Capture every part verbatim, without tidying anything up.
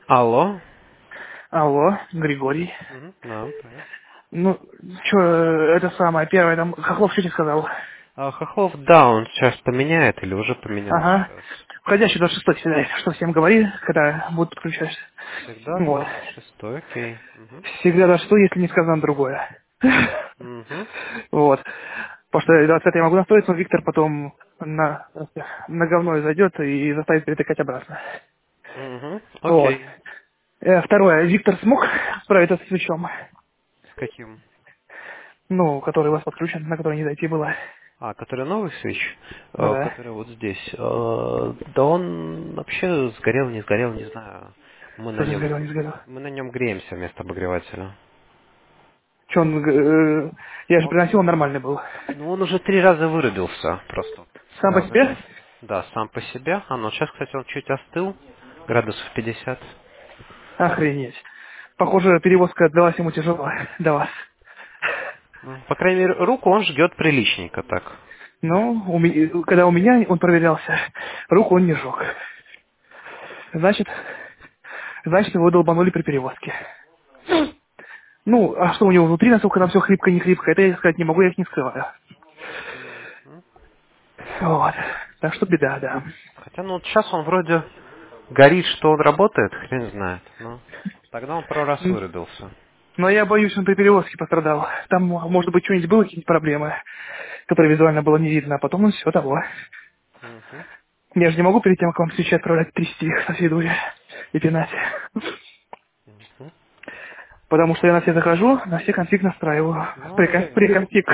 Алло. Алло, Григорий. Мгм. Да, привет. Ну, что, это самое, первое, там, Хохлов что тебе сказал? А Хохлов, да, он сейчас поменяет или уже поменял Ага. сейчас? Входящий двадцать шестой всегда, что всем говори, когда будут подключаться. Всегда Вот. двадцать шестой, окей. Угу. Всегда двадцать шестой, если не сказано другое. Угу. Вот. Потому что двадцать я могу настроить, но Виктор потом на, на говно зайдет и заставит перетыкать обратно. Угу. Вот. Окей. Э, Второе. Виктор смог справиться с ключом? С каким? Ну, который у вас подключен, на который не зайти было. А, который новый свич, Ну э, да. который вот здесь. Э, Да он вообще сгорел, не сгорел, не знаю. Мы В на смысле, сгорел, нем, не сгорел? мы на нем греемся вместо обогревателя. Че он, э, я же Он, приносил, он нормальный был. ну он уже три раза вырубился просто. Сам по Сразу же. себе? Да, сам по себе. А ну сейчас, кстати, он чуть остыл. Градусов пятьдесят. Охренеть. Похоже, перевозка далась ему тяжело до вас. М, По крайней мере, руку он жгет приличненько так. Ну, у ме- когда у меня он проверялся, руку он не жег. Значит, значит, его долбанули при перевозке. Ну, а что у него внутри, насколько там все хлипко, не хлипко, это я сказать не могу, я их не скрываю. Мгм. Вот. Так что беда, да. Хотя, ну вот сейчас он вроде горит, что он работает, хрен знает. Но тогда он пару раз М, вырубился. Но я боюсь, он при перевозке пострадал. Там, может быть, что-нибудь было, какие-нибудь проблемы, которые визуально было не видно, а потом он все того. Мгм. Я же не могу перед тем, как вам свечи отправлять, трясти их со всей дури и пинать. Мгм. Потому что я на все захожу, на все конфиг настраиваю. Ну, Прикон- я... Приконфиг.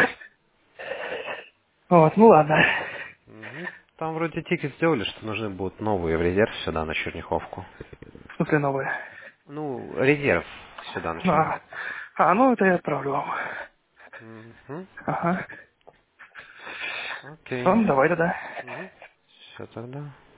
Вот, ну ладно. Мгм. Там вроде тикет сделали, что нужны будут новые в резерв сюда на Черняховку. В смысле новые? Ну, резерв сюда на А, Черняховку. а, ну это я отправлю вам. Мгм. Ага. Окей. Ну, давай тогда. Все тогда.